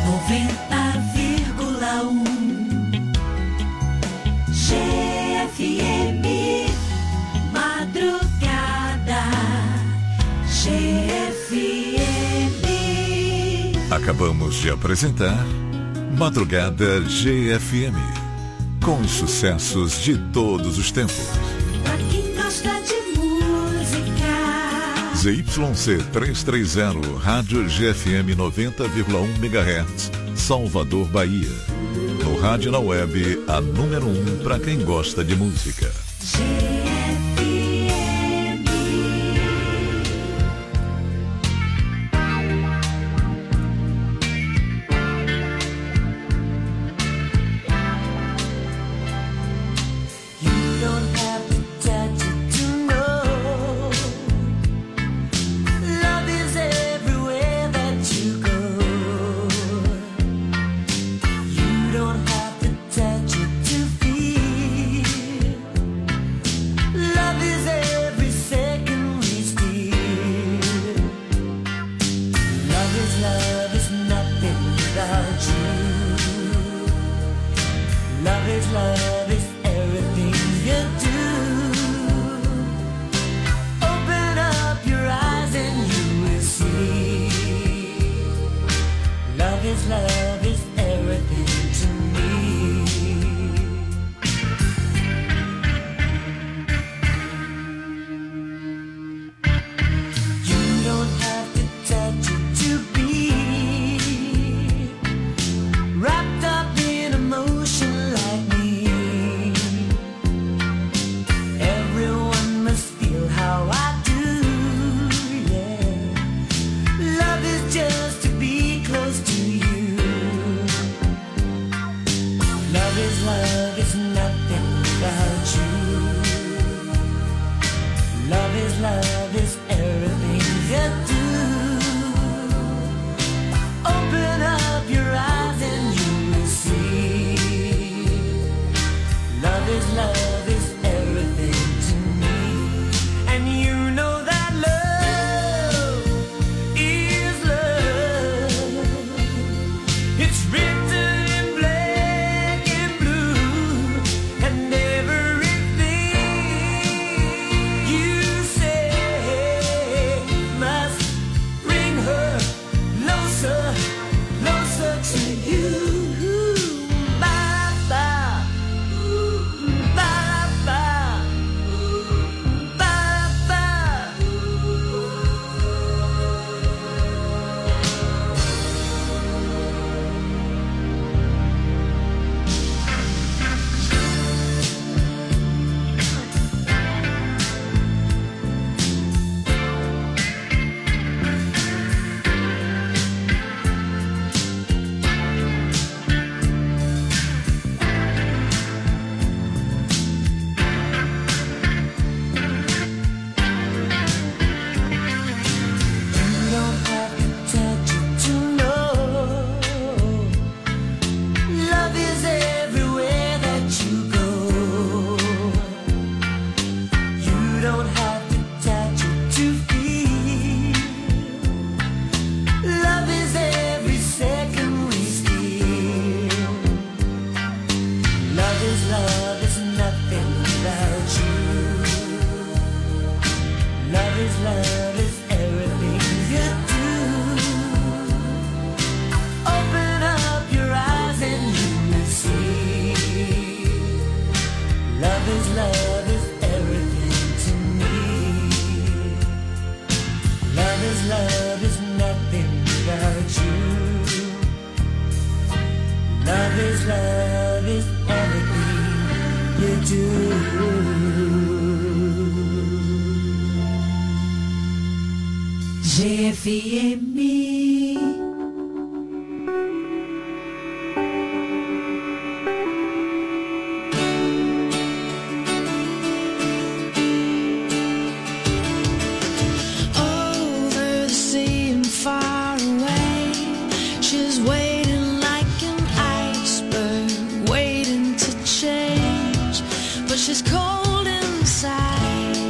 GFM, madrugada, GFM. Acabamos de apresentar Madrugada GFM, com os sucessos de todos os tempos. Pra quem gosta de música. ZYC 330, Rádio GFM 90,1 MHz, Salvador, Bahia. No rádio e na web, a número 1 para quem gosta de música.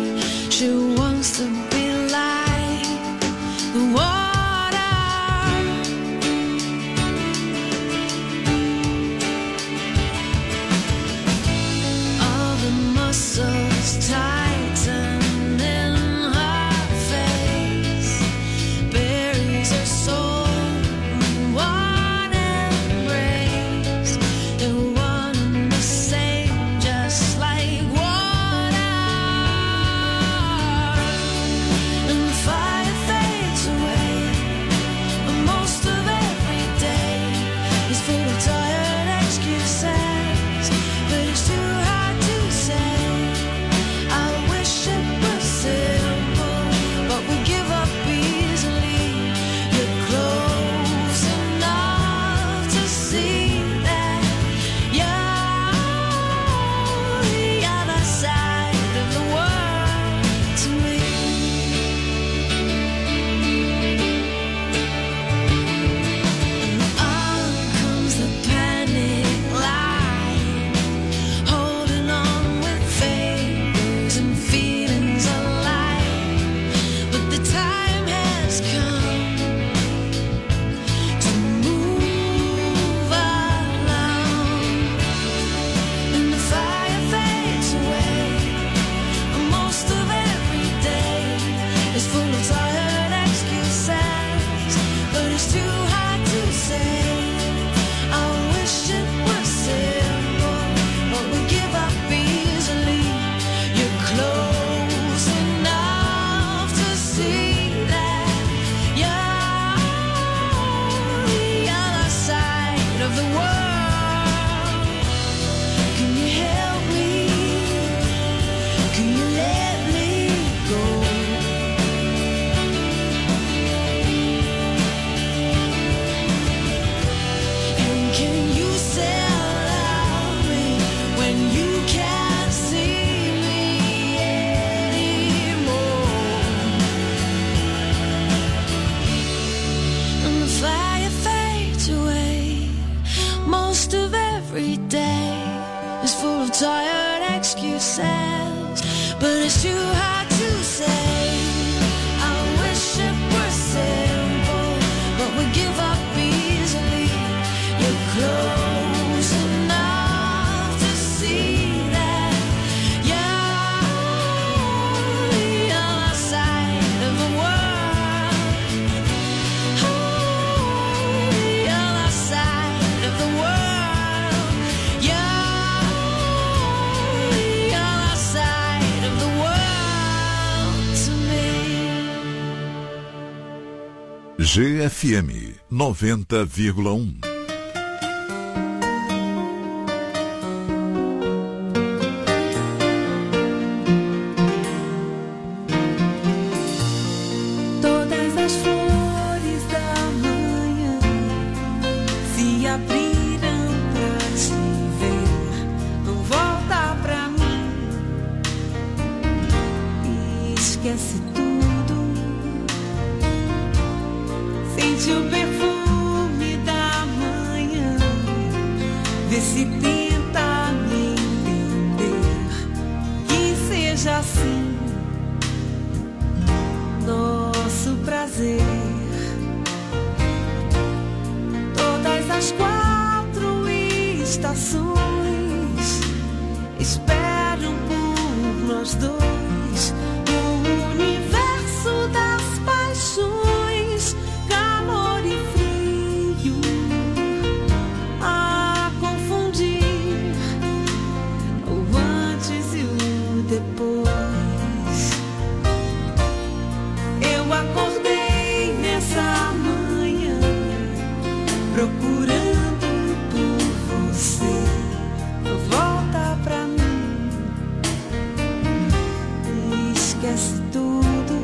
She wants to be like the water. tired excuses, but it's too hard to say. I wish it were simple, but we give up easily. You're close enough to see that you're the other side of the world. Oh, the other side of the world. You're the other side of the world to me. GFM 90,1. Todas as flores da manhã se abriram pra te ver. Não volta pra mim, esquece tudo. Sente o perfume da manhã, vê se tenta me entender. Que seja assim nosso prazer. Todas as 4 estações esperam por nós dois. O universo das paixões, calor e frio, a confundir o antes e o depois. Eu acordei nessa manhã procurando por você. Volta pra mim, esquece tudo.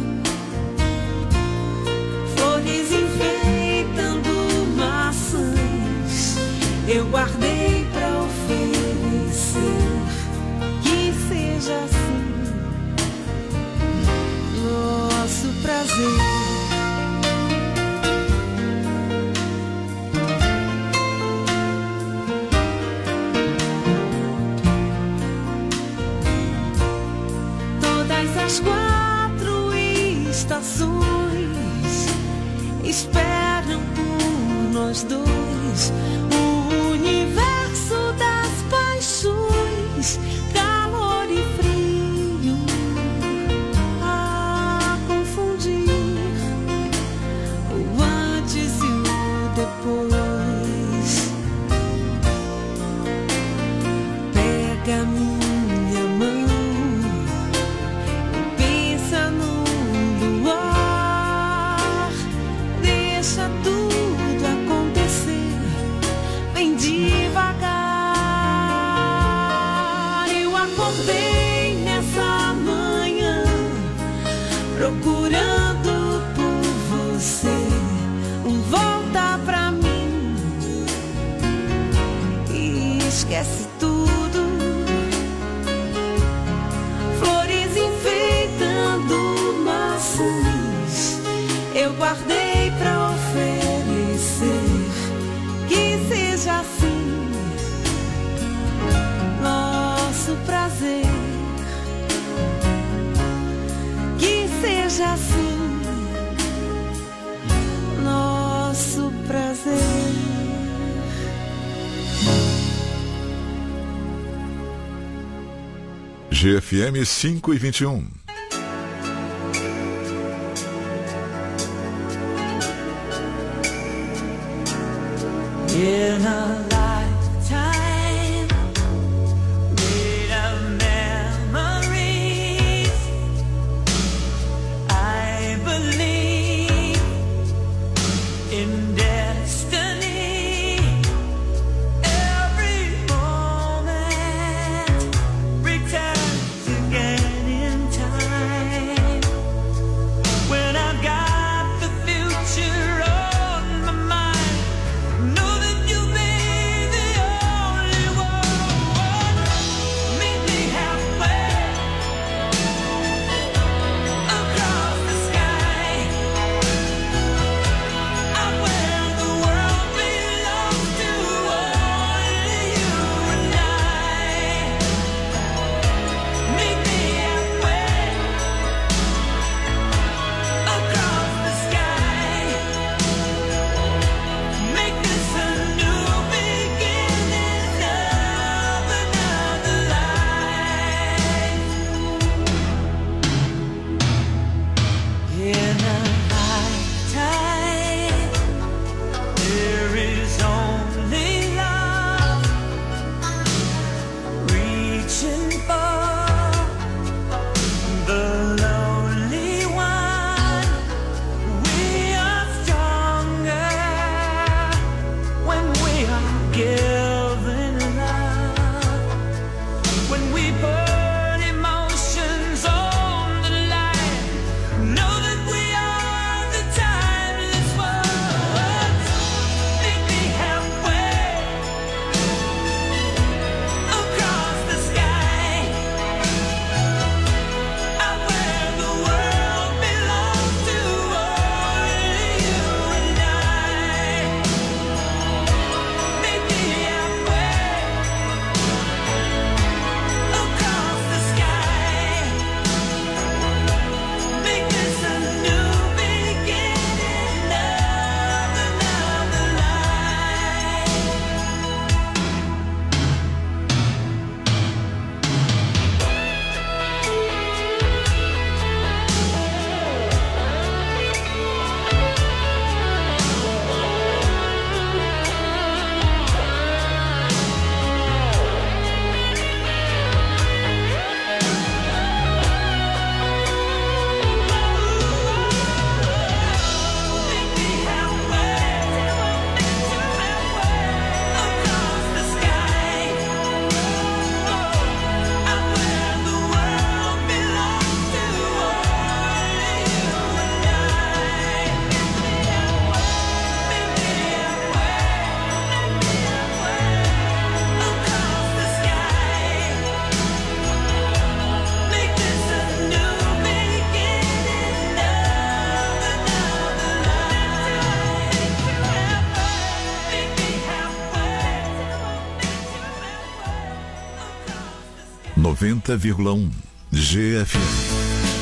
Flores enfeitando maçãs, eu guardei pra oferecer. Que seja assim nosso prazer. Todas as 4 estações esperam por nós dois. O universo das paixões, calor e frio, a confundir o antes e o depois. Pega minha mão, pensa no luar, deixa tudo acontecer, vem devagar. Eu acordei nessa manhã procurando por você. Volta pra mim, esquece tudo. Flores enfeitando maçãs, eu guardei pra oferecer. Que seja assim nosso prazer. Que seja assim nosso prazer. GFM 5:21. In a lifetime made of memories, I believe in destiny. Every moment returns again in time. When I've got the future on my mind, know that you've been 90,1 GFM.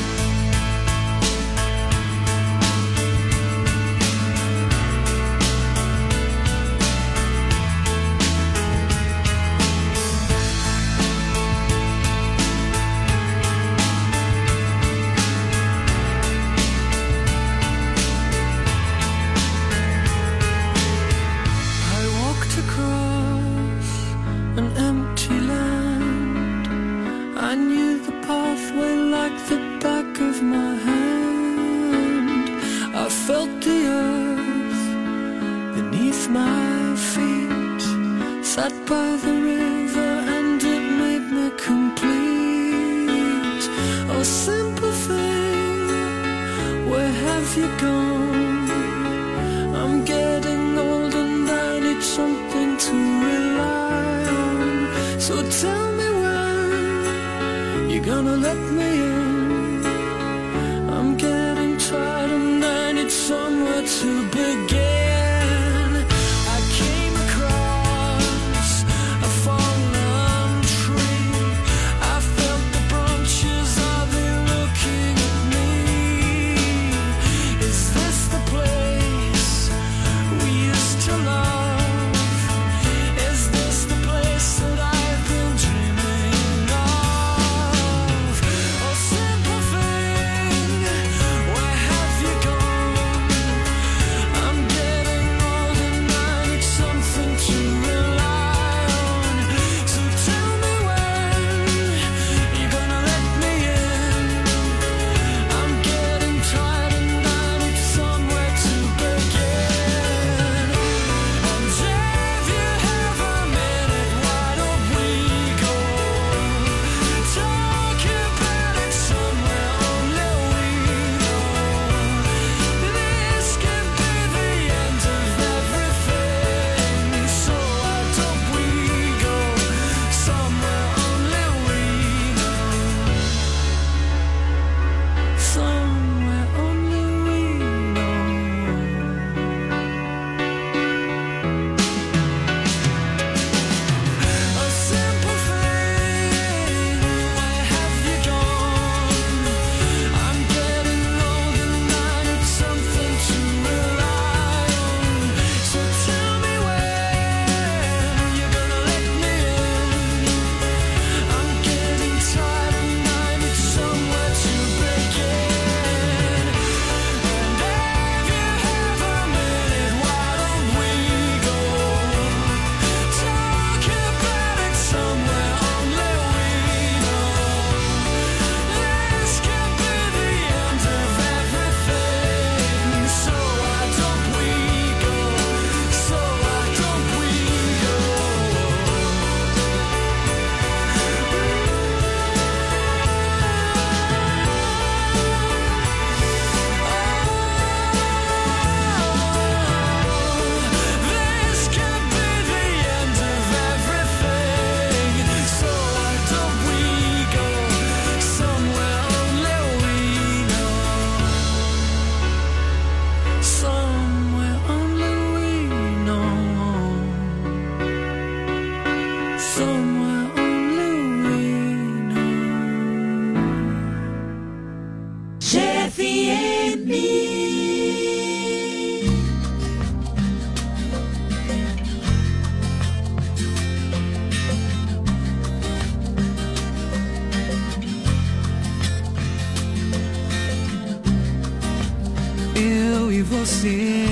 Você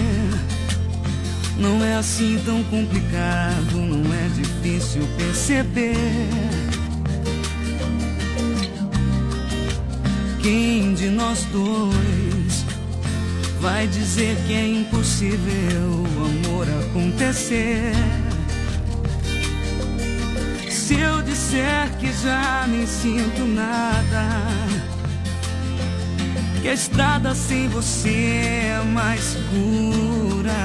não é assim tão complicado, não é difícil perceber. Quem de nós dois vai dizer que é impossível o amor acontecer? Se eu disser que já nem sinto nada, que a estrada sem você é mais segura,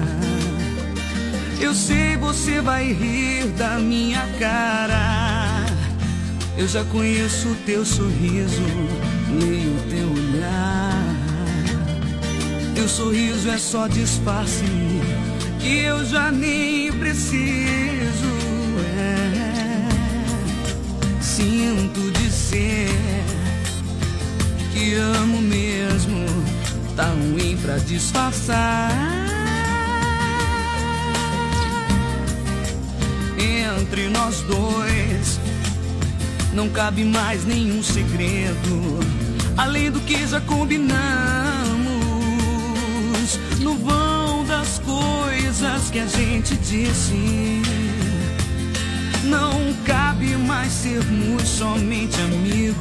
eu sei você vai rir da minha cara. Eu já conheço o teu sorriso, leio o teu olhar. Teu sorriso é só disfarce que eu já nem preciso. Sim, Sinto dizer que amo mesmo, tá ruim pra disfarçar. Entre nós dois não cabe mais nenhum segredo, além do que já combinamos. No vão das coisas que a gente disse, não cabe mais sermos somente amigos.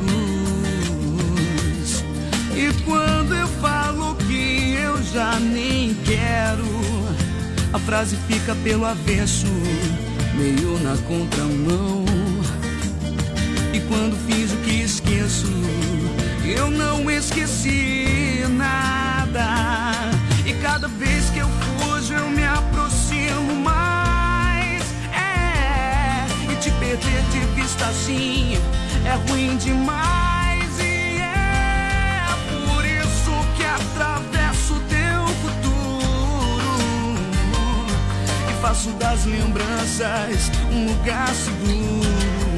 E quando eu falo que eu já nem quero, a frase fica pelo avesso, meio na contramão. E quando fiz o que esqueço, eu não esqueci nada. E cada vez que eu fujo eu me aproximo mais. E te perder de vista assim é ruim demais. E é por isso que atravesso o teu futuro e faço das lembranças um lugar seguro.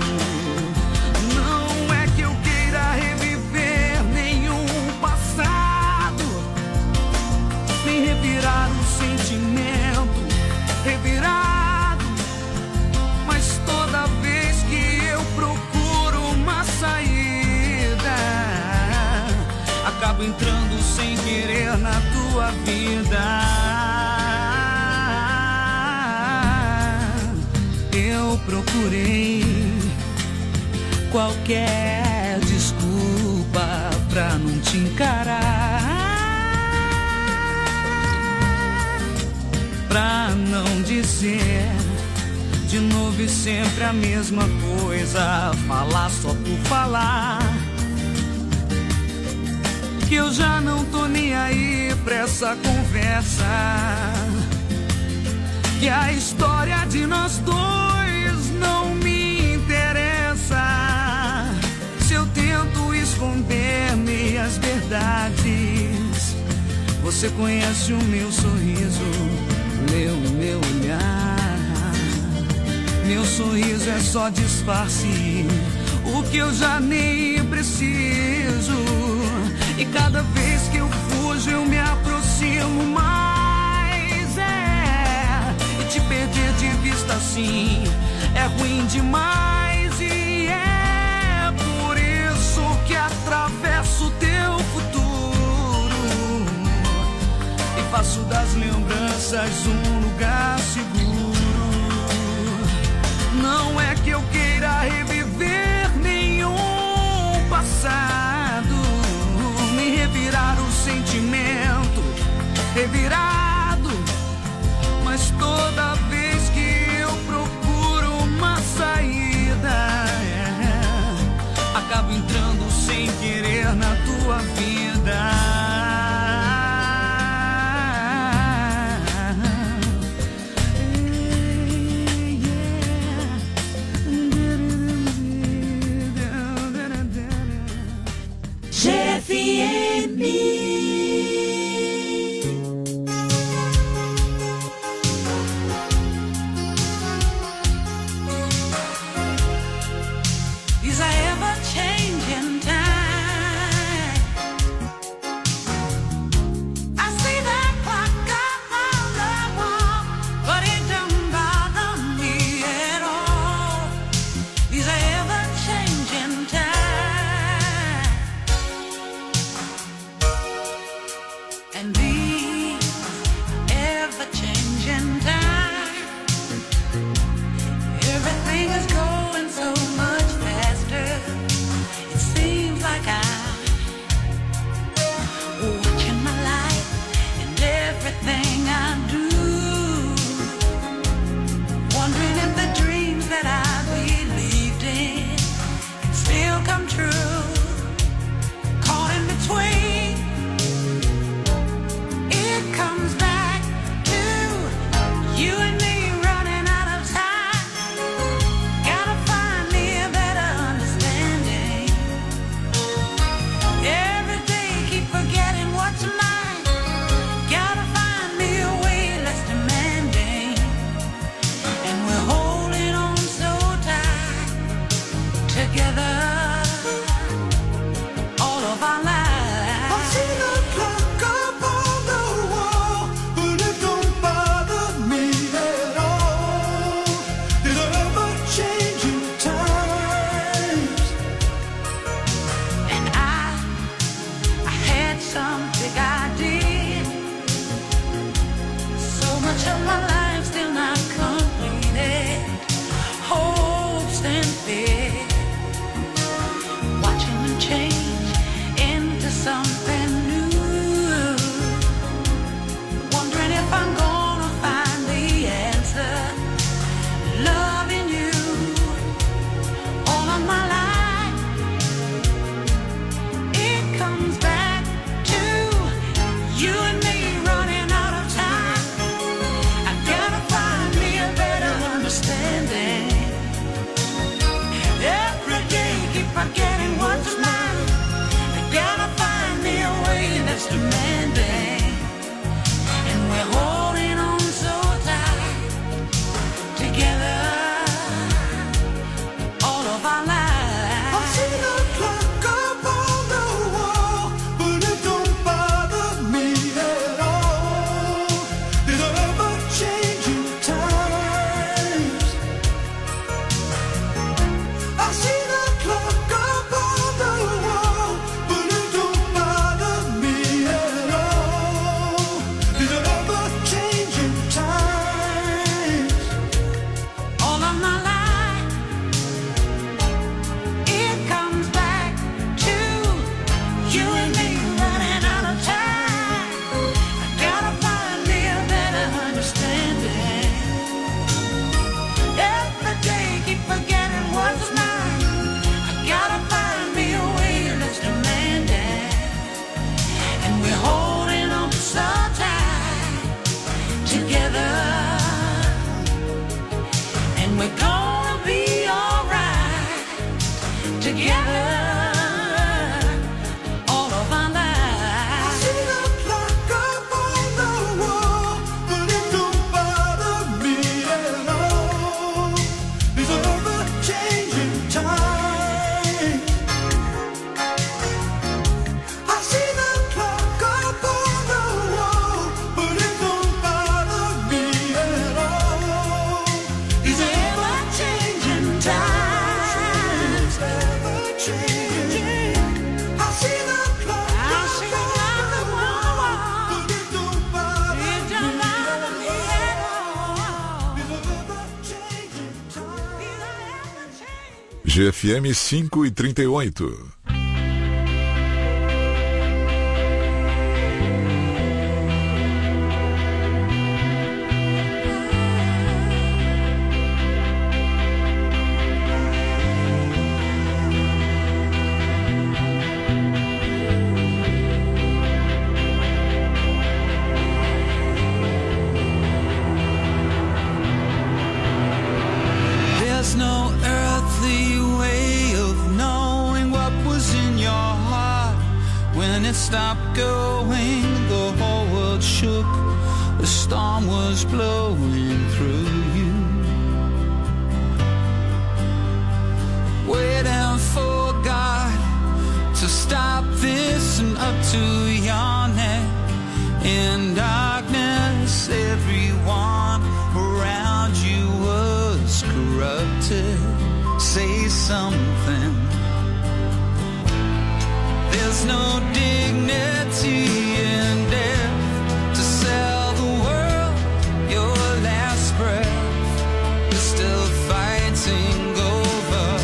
Não é que eu queira reviver nenhum passado, nem revirar um sentimento revirado, mas toda vez que eu procuro uma saída, acabo entrando sem querer na tua vida. Eu procurei qualquer desculpa pra não te encarar, pra não dizer de novo e sempre a mesma coisa, falar só por falar, que eu já não tô nem aí pra essa conversa, que a história de nós dois não me interessa. Se eu tento esconder meias verdades, você conhece o meu sorriso, meu olhar. Meu sorriso é só disfarce, o que eu já nem preciso. E cada vez que eu fujo eu me aproximo mais. E te perder de vista assim é ruim demais. E é por isso que atravesso o teu futuro e faço das lembranças um lugar seguro. Não é que eu queira reviver nenhum passado, nem revirar o sentimento revirado, mas toda vez que eu procuro uma saída, acabo entrando sem querer na tua vida. GFM 5h38. Stopped going, the whole world shook, the storm was blowing through you. Waiting for God to stop this and up to your neck. In darkness, everyone around you was corrupted. Say something. There's no dignity in death to sell the world your last breath. You're still fighting over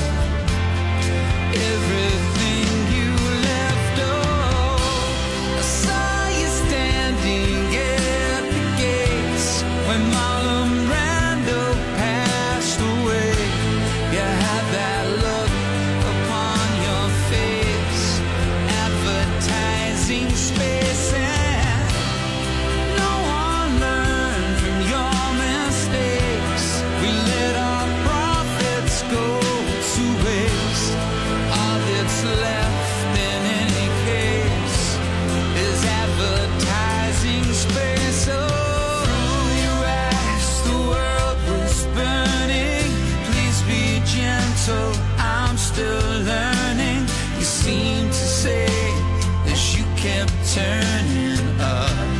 everything you left. Oh, I saw you standing at the gates when Marlon Brando passed away. You had that look upon your face, advertising space, and no one learned from your mistakes. We let our profits go to waste. All that's left in any case is advertising space. Oh, you asked, the world was burning. Please be gentle, I'm still learning. You seem to say as you kept turning up,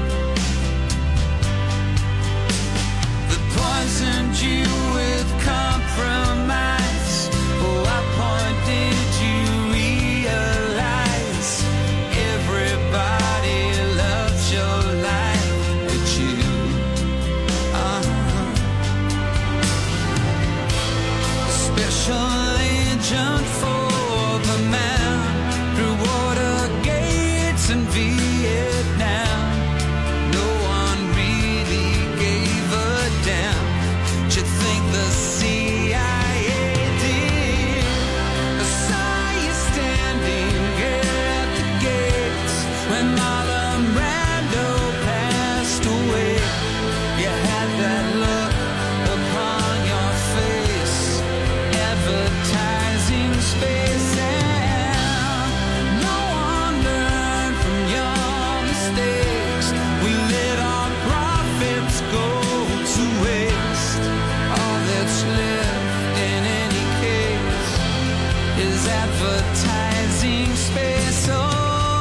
they poisoned you with compromise. Oh, what point did you realize everybody loves your life but you? A special agent for the man through water gates in Vietnam. No one really gave a damn. But you think the CIA did? I saw you standing at the gates when Marlon Brando passed away. You had that look upon your face, advertising space, and no one learned from your mistakes. We let our profits go to waste. All that's left in any case is advertising space. Oh,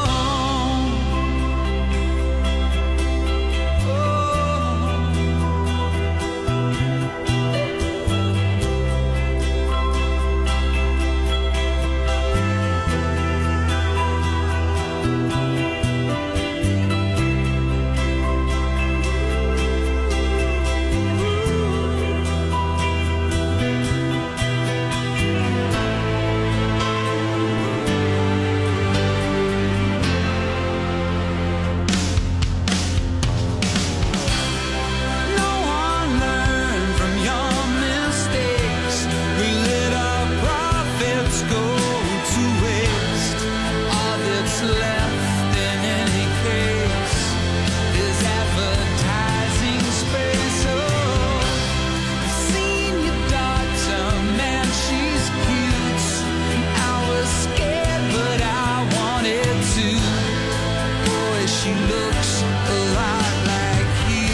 no one learned from your mistakes. We let our profits go to waste. All that's left in any case is advertising space. Oh, I've seen your daughter, man, she's cute. I was scared, but I wanted to. Boy, she looks a lot like you.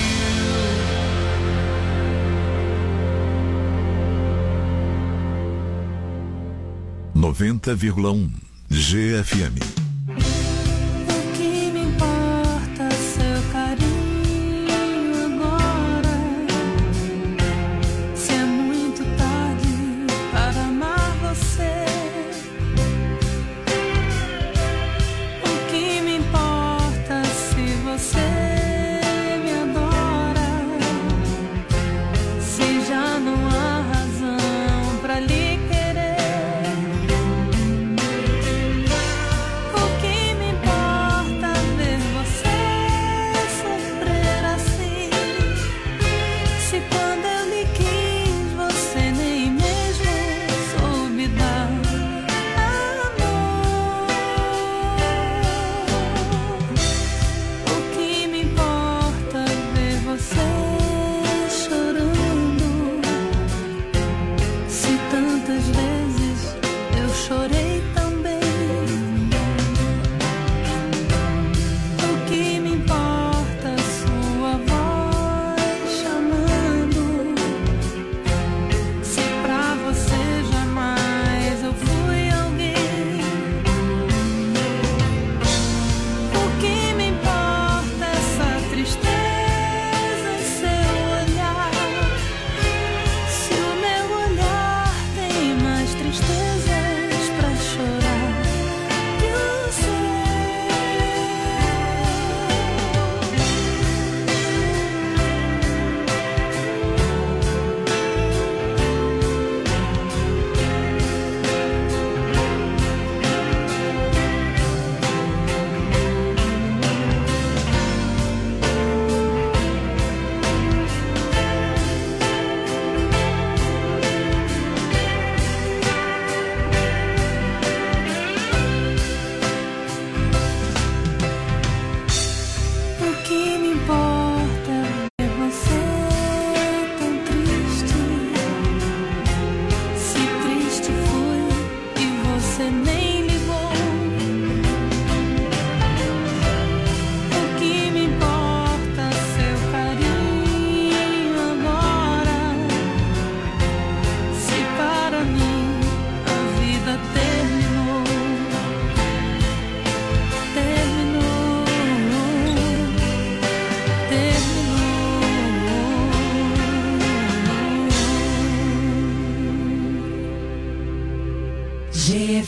90,1 GFM. O que me importa seu carinho agora? Se é muito tarde para amar você. O que me importa se você me adora? Se já não há razão pra lhe querer.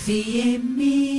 FM.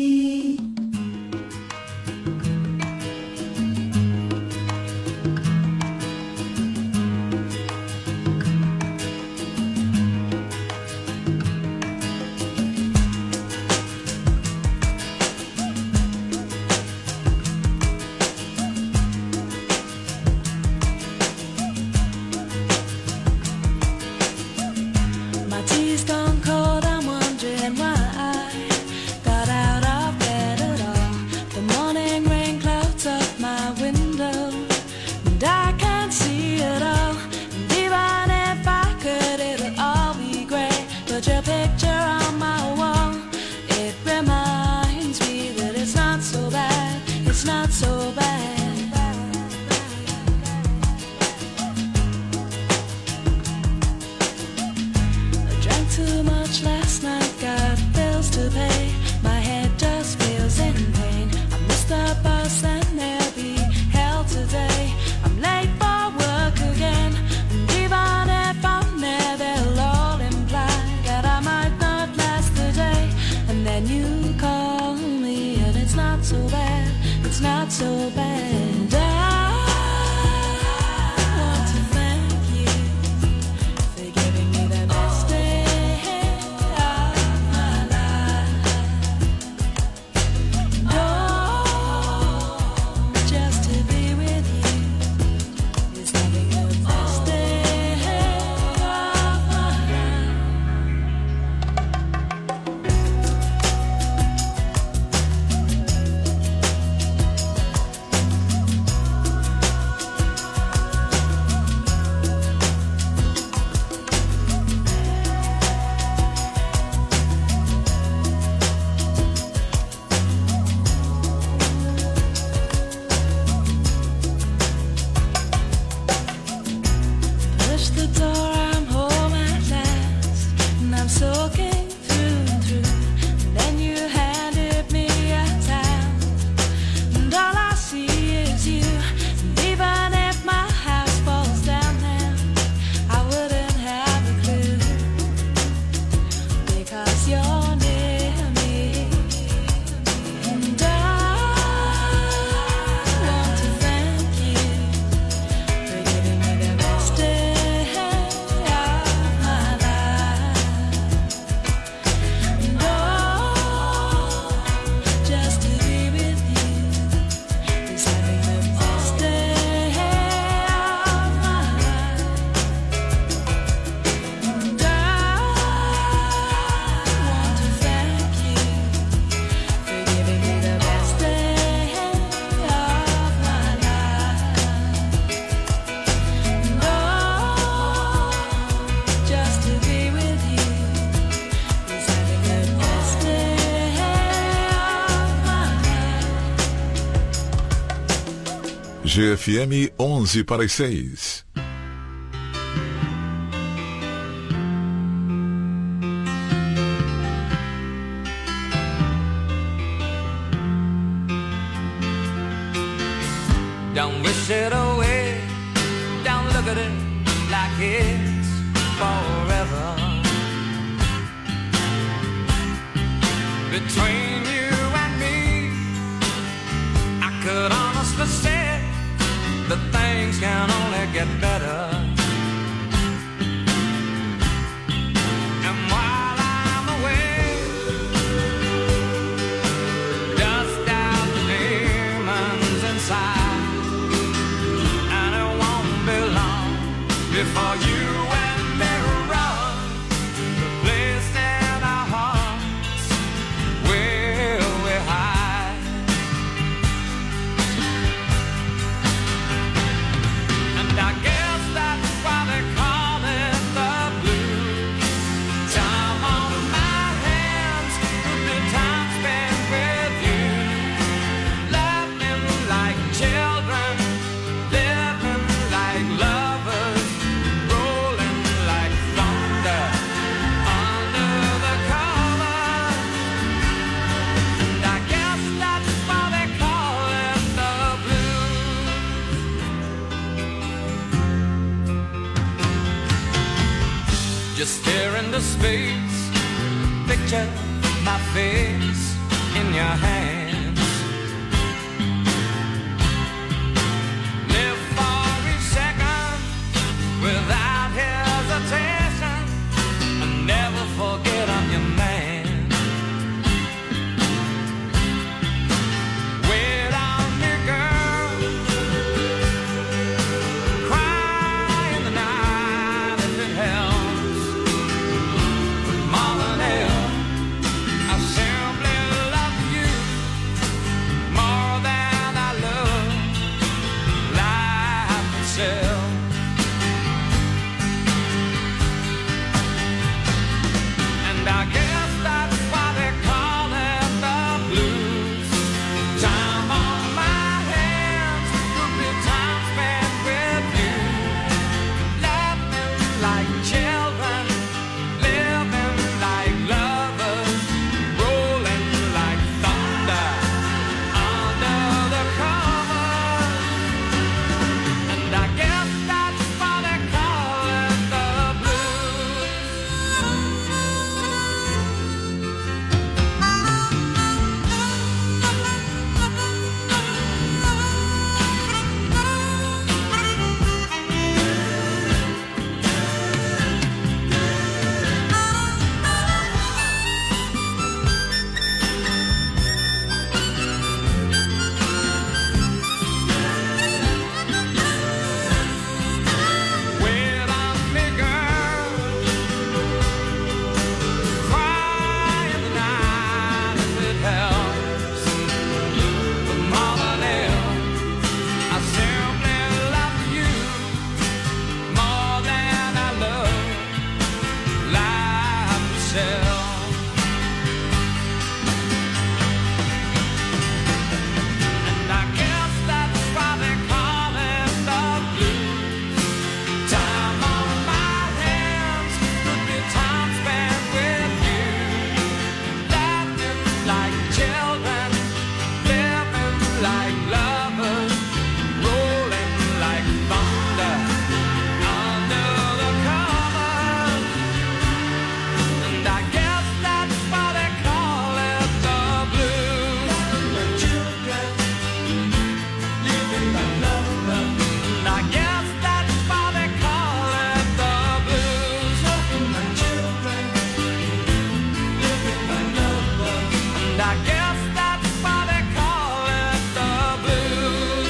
GFM 11 para as 6. Don't wish it away, don't look at it like it's forever. Between you and me, I could honestly say that things can only get better. And while I'm away, dust out the demons inside, and it won't be long before you and me run the place in our hearts where we hide. And I guess that's why they call it the blues. Time on my hands, the time spent with you, laughing like children, living like lovers, rolling like thunder under the covers. And I guess that's why they call it the blues. Just stare into space, picture my face in your hands. Live for each second without hesitation, and never forget I'm your man. Wait on me, girl, cry in the night if it helps. But more than ever, I simply love you more than I love life itself. And I guess that's why they call it the blues. Time on my hands could be time spent with you, laughing like children, living like lovers, rolling like thunder under the covers. And I guess that's why they call it the blues. Wait on me, girl, cry in the night if it helps. But more than ever, I simply love you more than I love life itself. And I guess that's why they call it the blues. Time on my hands could be time spent with you, laughing like children, living like lovers, rolling like thunder under the covers. And I guess that's why they call it the blues. The children living like lovers. And I guess that's why they call it the blues. The children living like lovers. And I guess that's why they call it the blues.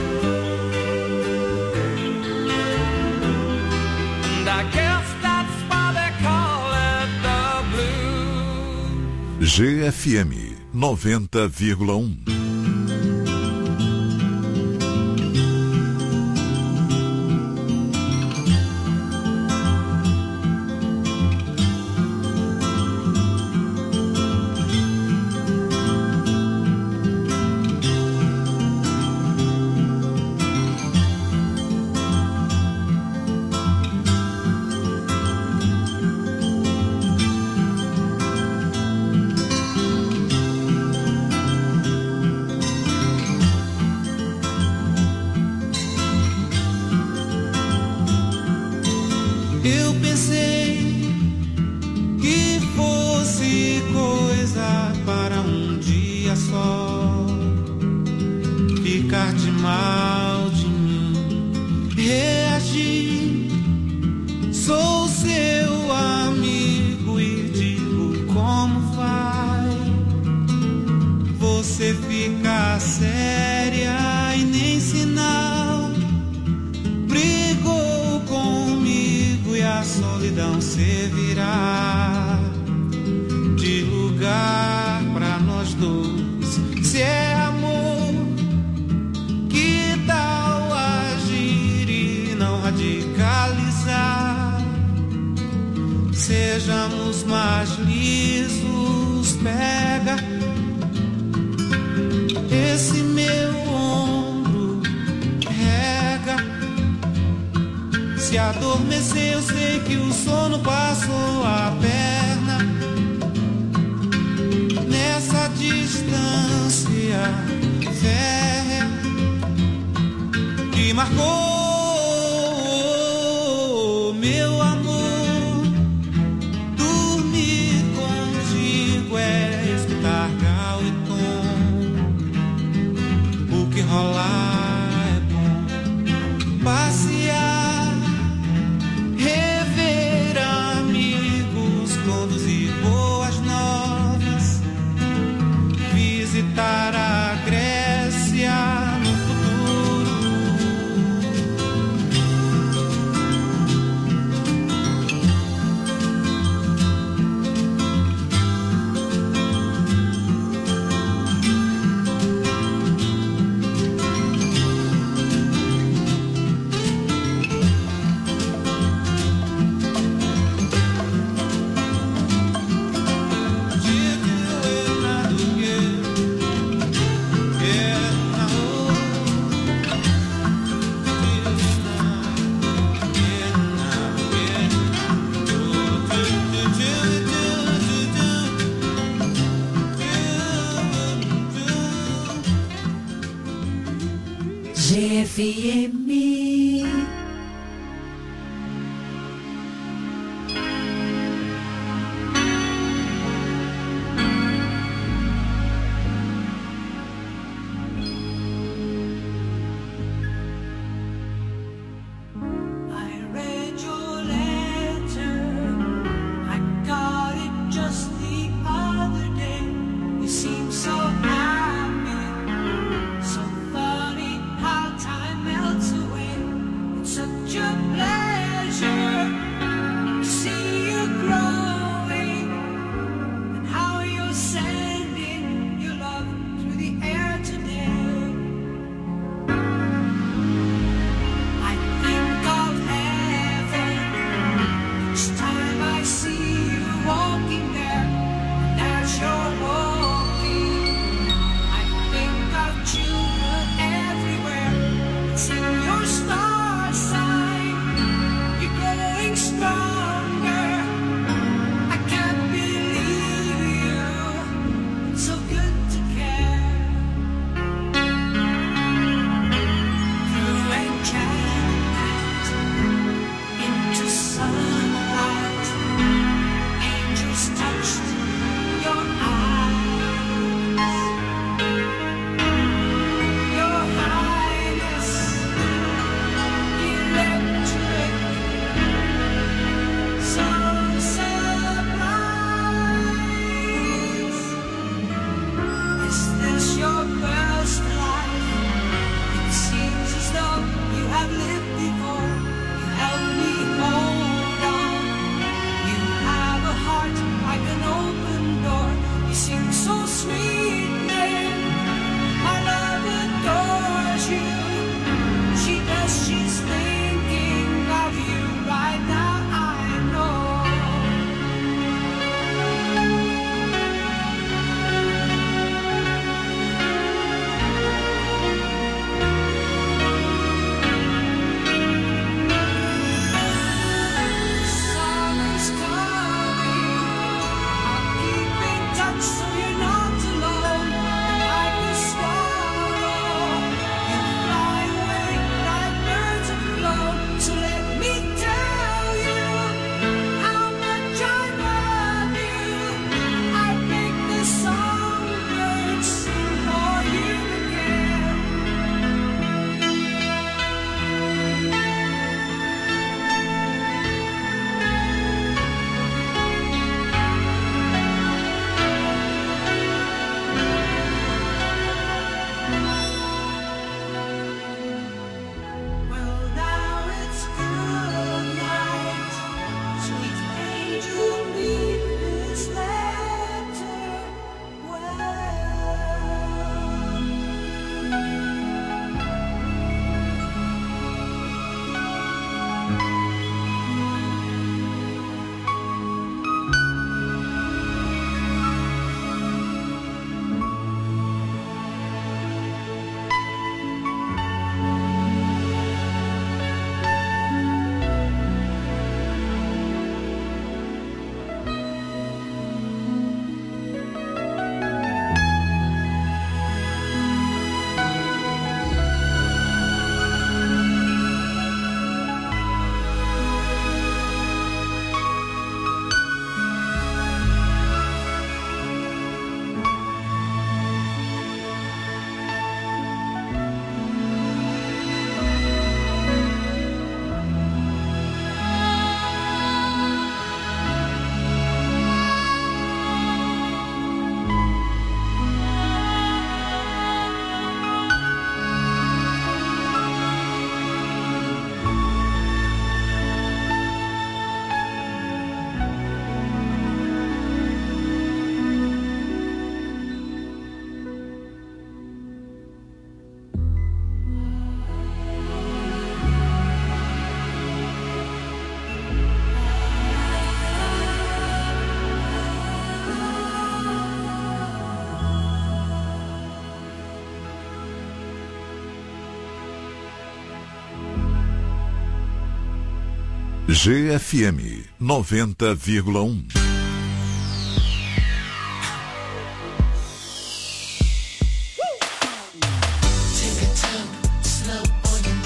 And I guess that's why they call it the blues. GFM 90,1. Eu pensei que fosse coisa para um dia só, ficar de mal de mim, reagir. Sou seu amigo e digo como vai. Você fica séria e nem sinal. Brigou comigo e a solidão servirá de lugar pra nós dois. Se é amor, que tal agir e não radicalizar? Sejamos mais lisos, pega esse meu ombro, rega. Se adormecer, eu sei que o sono passou a perna. Nessa distância férrea que marcou meu amor, dormir contigo é FM. GFM 90,1. Take it slow on your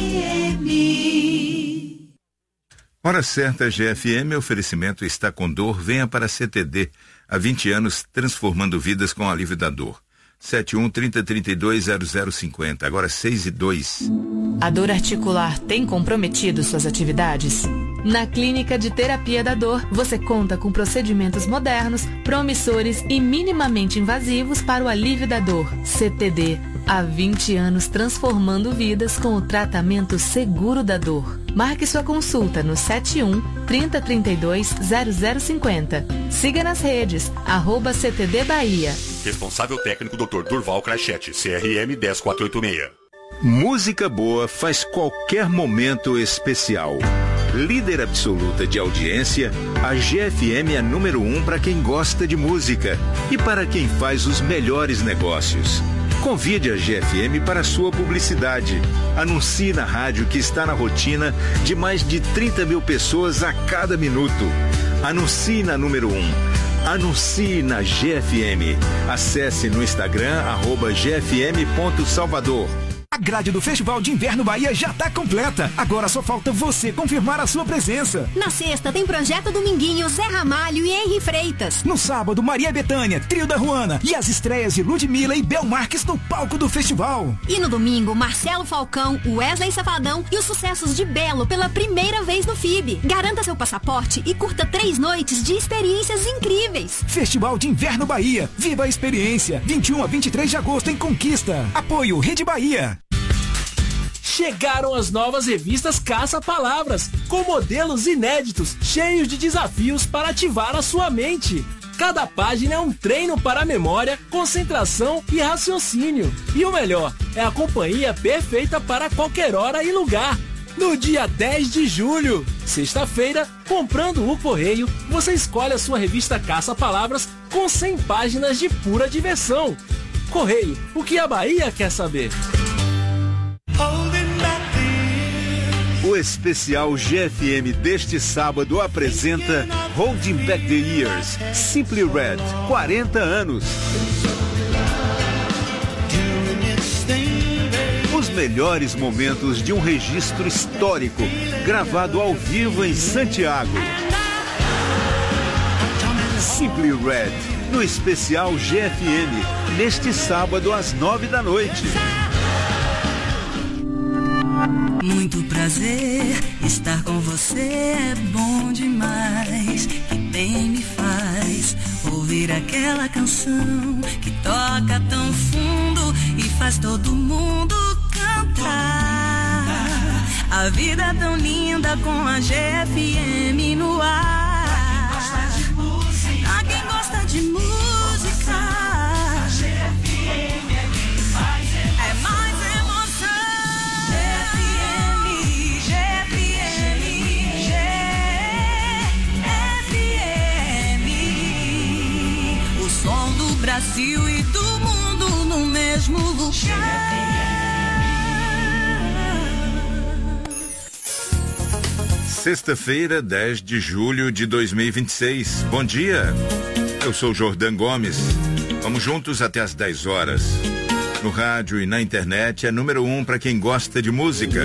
Hora certa, GFM, oferecimento Está com Dor, venha para a CTD, há 20 anos transformando vidas com alívio da dor. 71-30-32-0050, agora 6:02. A dor articular tem comprometido suas atividades? Na Clínica de Terapia da Dor, você conta com procedimentos modernos, promissores e minimamente invasivos para o alívio da dor. CTD, há 20 anos transformando vidas com o tratamento seguro da dor. Marque sua consulta no 71-3032-0050. Siga nas redes, @CTD Bahia. Responsável técnico Dr. Durval Crachete, CRM 10486. Música boa faz qualquer momento especial. Líder absoluta de audiência, a GFM é número 1 para quem gosta de música e para quem faz os melhores negócios. Convide a GFM para sua publicidade. Anuncie na rádio que está na rotina de mais de 30 mil pessoas a cada minuto. Anuncie na número 1. Anuncie na GFM. Acesse no Instagram @gfm.salvador. A grade do Festival de Inverno Bahia já tá completa. Agora só falta você confirmar a sua presença. Na sexta tem Projeto Dominguinho, Zé Ramalho e Henri Freitas. No sábado, Maria Bethânia, Trio da Ruana e as estreias de Ludmilla e Bel Marques no palco do festival. E no domingo, Marcelo Falcão, Wesley Safadão e os sucessos de Belo pela primeira vez no FIB. Garanta seu passaporte e curta 3 noites de experiências incríveis. Festival de Inverno Bahia. Viva a experiência. 21 a 23 de agosto em Conquista. Apoio Rede Bahia. Chegaram as novas revistas Caça-Palavras, com modelos inéditos, cheios de desafios para ativar a sua mente. Cada página é um treino para a memória, concentração e raciocínio. E o melhor, é a companhia perfeita para qualquer hora e lugar. No dia 10 de julho, sexta-feira, comprando o correio, você escolhe a sua revista Caça-Palavras com 100 páginas de pura diversão. Correio, o que a Bahia quer saber? O especial GFM deste sábado apresenta Holding Back the Years, Simply Red, 40 anos. Os melhores momentos de um registro histórico, gravado ao vivo em Santiago. Simply Red, no especial GFM, neste sábado às 9 da noite. Muito prazer, estar com você é bom demais. Que bem me faz ouvir aquela canção que toca tão fundo e faz todo mundo cantar. A vida é tão linda com a GFM no ar. A quem gosta de música, a GFM é quem faz. É mais emoção. Som do Brasil e do mundo no mesmo lugar. Sexta-feira, 10 de julho de 2026. Bom dia, eu sou Jordan Gomes. Vamos juntos até às 10 horas. No rádio e na internet é número 1 para quem gosta de música.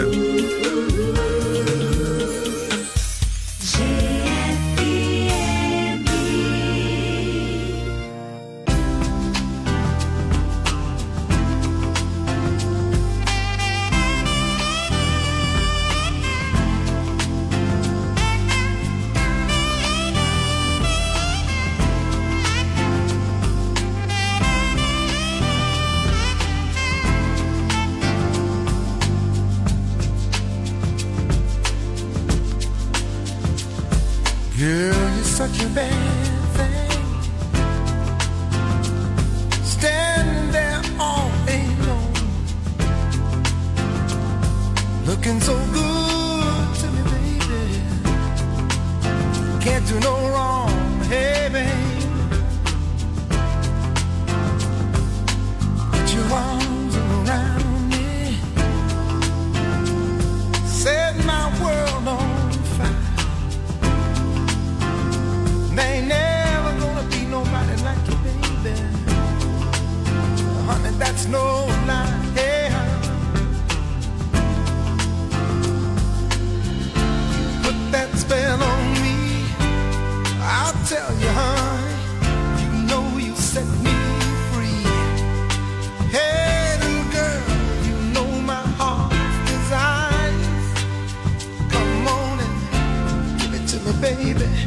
Such a bad thing, standing there all alone, looking so good to me, baby. Can't do no wrong, hey babe. Put your arms around me, set my world on fire. There ain't never gonna be nobody like you, baby. Honey, that's no lie. Hey, baby.